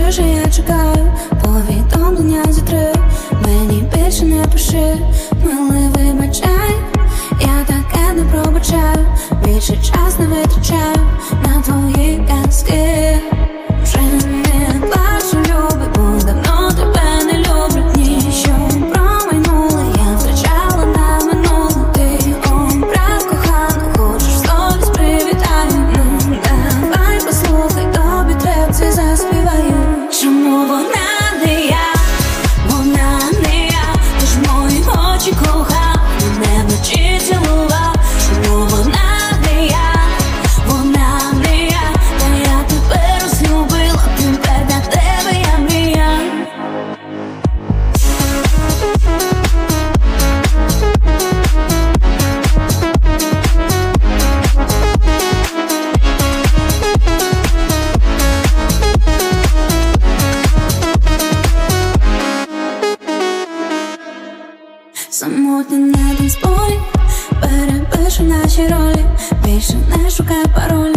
же я чекаю повідомлення зі 3. Мені більше не пиши, милий, вибачай, я таке не пробачаю, більше час не витрачаю на твої казки. Вже не плачу, люби, бо давно тебе не люблю. Ніщо промайнуло, я втрачала на минуле. Ти образ кохану, хочеш совість привітаю. Ну давай послухай, тобі трепці заспіваю. Чому вона не я, вона не я, ти ж мої очі кохав, мене вночі цілував. Чому вона не я, вона не я, та я тебе розлюбила, тепер для тебе я мрія. Самотня на танцполі, перепишу наші ролі, більше не шукай паролі.